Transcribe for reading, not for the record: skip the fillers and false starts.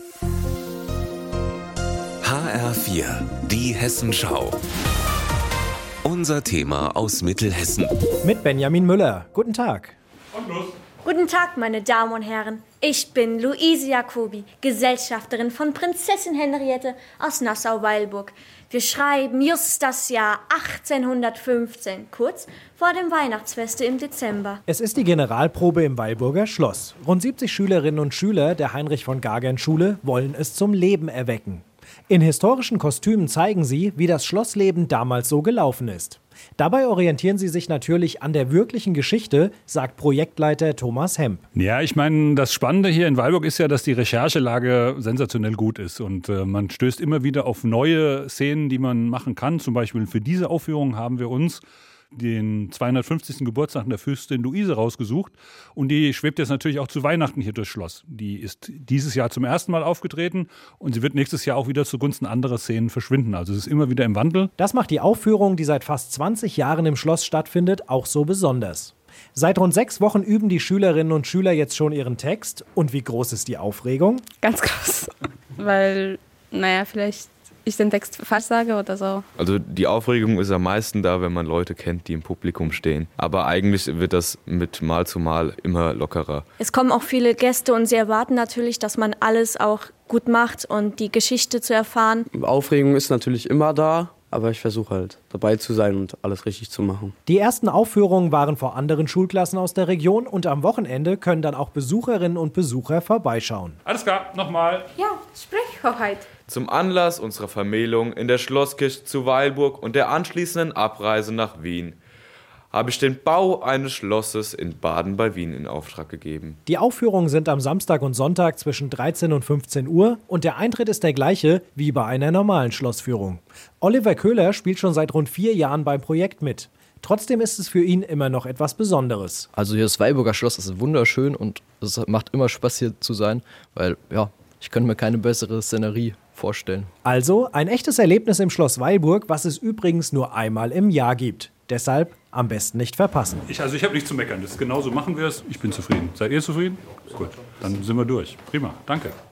HR4, die Hessenschau. Unser Thema aus Mittelhessen. Mit Benjamin Müller. Guten Tag. Und los. Guten Tag, meine Damen und Herren. Ich bin Luise Jacobi, Gesellschafterin von Prinzessin Henriette aus Nassau-Weilburg. Wir schreiben just das Jahr 1815, kurz vor dem Weihnachtsfeste im Dezember. Es ist die Generalprobe im Weilburger Schloss. Rund 70 Schülerinnen und Schüler der Heinrich-von-Gagern-Schule wollen es zum Leben erwecken. In historischen Kostümen zeigen sie, wie das Schlossleben damals so gelaufen ist. Dabei orientieren sie sich natürlich an der wirklichen Geschichte, sagt Projektleiter Thomas Hemp. Ja, ich meine, das Spannende hier in Weilburg ist ja, dass die Recherchelage sensationell gut ist. Und man stößt immer wieder auf neue Szenen, die man machen kann. Zum Beispiel für diese Aufführung haben wir uns den 250. Geburtstag der Fürstin Luise rausgesucht. Und die schwebt jetzt natürlich auch zu Weihnachten hier durchs Schloss. Die ist dieses Jahr zum ersten Mal aufgetreten und sie wird nächstes Jahr auch wieder zugunsten anderer Szenen verschwinden. Also es ist immer wieder im Wandel. Das macht die Aufführung, die seit fast 20 Jahren im Schloss stattfindet, auch so besonders. Seit rund 6 Wochen üben die Schülerinnen und Schüler jetzt schon ihren Text. Und wie groß ist die Aufregung? Ganz groß, weil, vielleicht ich den Text falsch sage oder so. Also die Aufregung ist am meisten da, wenn man Leute kennt, die im Publikum stehen. Aber eigentlich wird das mit Mal zu Mal immer lockerer. Es kommen auch viele Gäste und sie erwarten natürlich, dass man alles auch gut macht und die Geschichte zu erfahren. Aufregung ist natürlich immer da, aber ich versuche halt dabei zu sein und alles richtig zu machen. Die ersten Aufführungen waren vor anderen Schulklassen aus der Region und am Wochenende können dann auch Besucherinnen und Besucher vorbeischauen. Alles klar, nochmal. Ja, Sprechhoheit. Zum Anlass unserer Vermählung in der Schlosskirche zu Weilburg und der anschließenden Abreise nach Wien habe ich den Bau eines Schlosses in Baden bei Wien in Auftrag gegeben. Die Aufführungen sind am Samstag und Sonntag zwischen 13 und 15 Uhr und der Eintritt ist der gleiche wie bei einer normalen Schlossführung. Oliver Köhler spielt schon seit rund 4 Jahren beim Projekt mit. Trotzdem ist es für ihn immer noch etwas Besonderes. Also hier das Weilburger Schloss ist wunderschön und es macht immer Spaß hier zu sein, weil ich könnte mir keine bessere Szenerie vorstellen. Also ein echtes Erlebnis im Schloss Weilburg, was es übrigens nur einmal im Jahr gibt. Deshalb am besten nicht verpassen. Ich habe nichts zu meckern. Genauso machen wir es. Ich bin zufrieden. Seid ihr zufrieden? Gut, dann sind wir durch. Prima, danke.